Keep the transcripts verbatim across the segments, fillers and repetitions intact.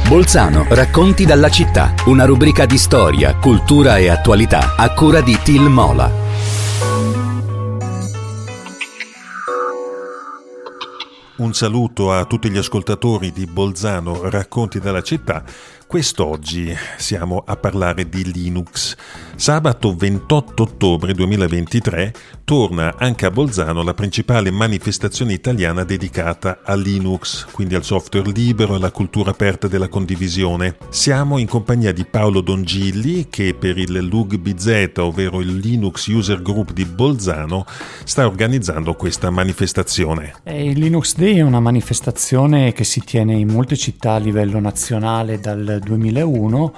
Bolzano, racconti dalla città, una rubrica di storia, cultura e attualità a cura di Til Mola. Un saluto a tutti gli ascoltatori di Bolzano, racconti dalla città. Quest'oggi siamo a parlare di Linux. Sabato ventotto ottobre duemilaventitré torna anche a Bolzano la principale manifestazione italiana dedicata a Linux, quindi al software libero e alla cultura aperta della condivisione. Siamo in compagnia di Paolo Dongilli che per il L U G B Z, ovvero il Linux User Group di Bolzano, sta organizzando questa manifestazione. Il Linux Day è una manifestazione che si tiene in molte città a livello nazionale dal duemilauno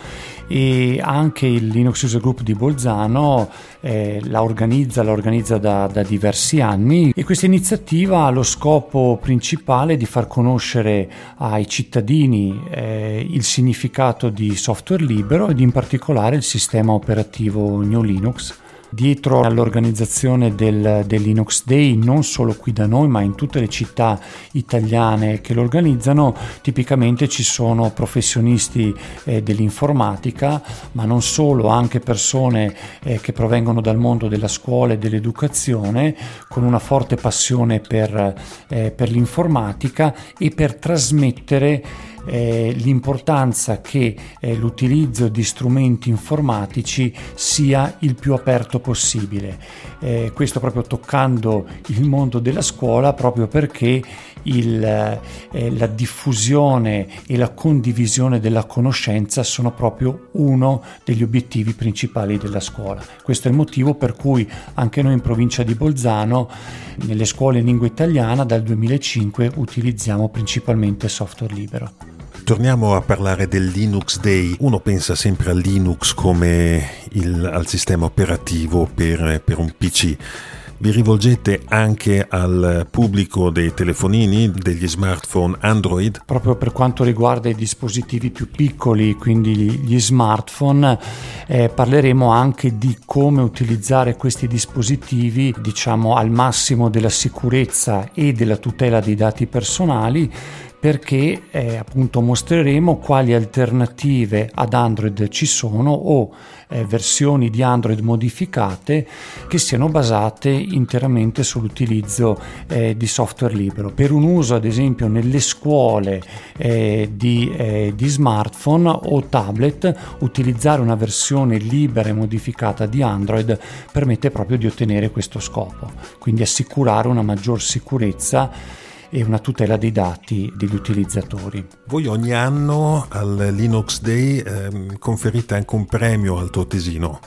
e anche il Linux User Group di Bolzano eh, la organizza, la organizza da, da diversi anni, e questa iniziativa ha lo scopo principale di far conoscere ai cittadini eh, il significato di software libero ed in particolare il sistema operativo Gnu Linux. Dietro all'organizzazione del, del Linux Day, non solo qui da noi ma in tutte le città italiane che lo organizzano, tipicamente ci sono professionisti eh, dell'informatica, ma non solo, anche persone eh, che provengono dal mondo della scuola e dell'educazione, con una forte passione per, eh, per l'informatica e per trasmettere Eh, l'importanza che eh, l'utilizzo di strumenti informatici sia il più aperto possibile. Eh, questo proprio toccando il mondo della scuola, proprio perché il, eh, la diffusione e la condivisione della conoscenza sono proprio uno degli obiettivi principali della scuola. Questo è il motivo per cui anche noi in provincia di Bolzano, nelle scuole in lingua italiana, dal duemilacinque utilizziamo principalmente software libero. Torniamo a parlare del Linux Day. Uno pensa sempre a Linux come il, al sistema operativo per, per un P C. Vi rivolgete anche al pubblico dei telefonini, degli smartphone Android? Proprio per quanto riguarda i dispositivi più piccoli, quindi gli smartphone, eh, parleremo anche di come utilizzare questi dispositivi, diciamo, al massimo della sicurezza e della tutela dei dati personali, perché eh, appunto mostreremo quali alternative ad Android ci sono o eh, versioni di Android modificate che siano basate interamente sull'utilizzo eh, di software libero. Per un uso ad esempio nelle scuole eh, di, eh, di smartphone o tablet, utilizzare una versione libera e modificata di Android permette proprio di ottenere questo scopo, quindi assicurare una maggior sicurezza e una tutela dei dati degli utilizzatori. Voi ogni anno al Linux Day ehm, conferite anche un premio al Totesino.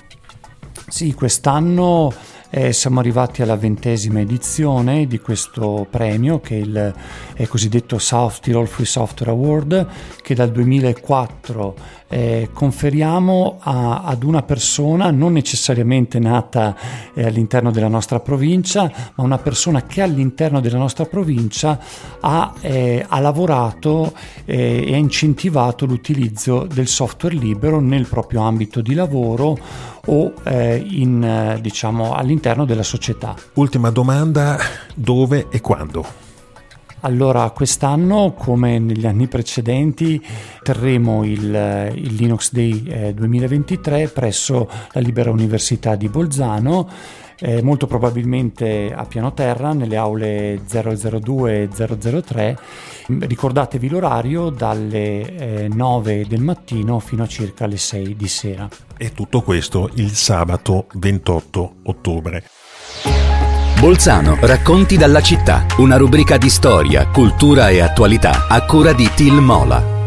Sì, quest'anno eh, siamo arrivati alla ventesima edizione di questo premio, che è il è cosiddetto South Tirol Free Software Award, che dal duemilaquattro eh, conferiamo a, ad una persona non necessariamente nata eh, all'interno della nostra provincia, ma una persona che all'interno della nostra provincia ha, eh, ha lavorato eh, e ha incentivato l'utilizzo del software libero nel proprio ambito di lavoro o eh, in, eh, diciamo, all'interno della società. Ultima domanda, dove e quando? Allora, quest'anno, come negli anni precedenti, terremo il, il Linux Day eh, duemilaventitré presso la Libera Università di Bolzano, eh, molto probabilmente a piano terra, nelle aule zero zero due e zero zero tre. Ricordatevi l'orario, dalle eh, nove del mattino fino a circa le sei di sera. E tutto questo il sabato ventotto ottobre. Bolzano, racconti dalla città, una rubrica di storia, cultura e attualità a cura di Til Mola.